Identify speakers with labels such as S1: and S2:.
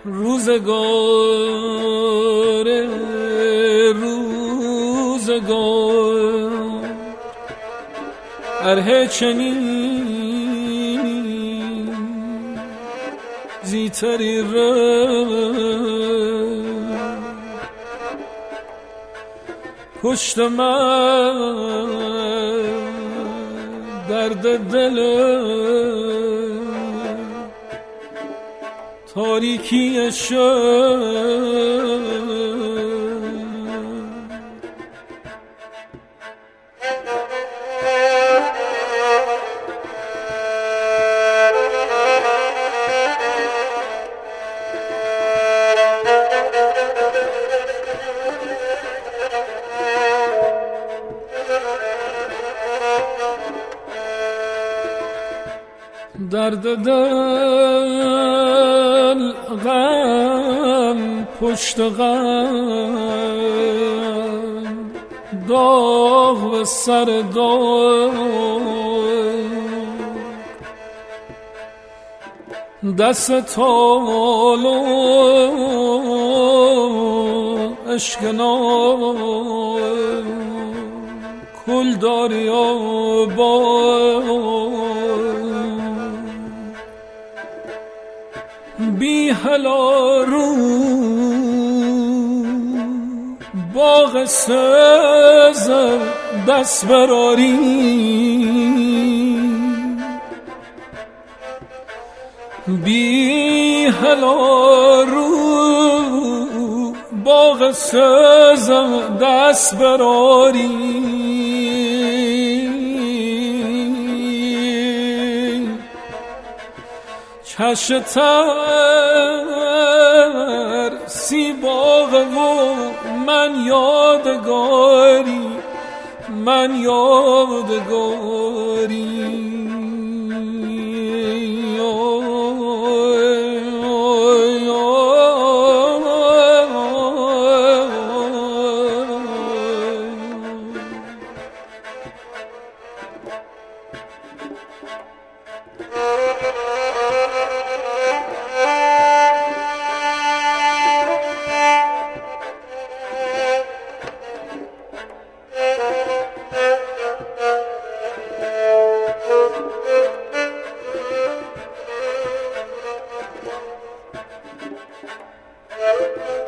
S1: روزگار اره چنین زیتری پشت من درد دل تاریکی شب درد دل غم پشت غم داغ و سر داغ دست تالو اشکنا کل داری بی هلارو باغ سزم دست براری بی هلارو باغ سزم دست براری چشم تر سی باغ و من یادگاری
S2: Thank you.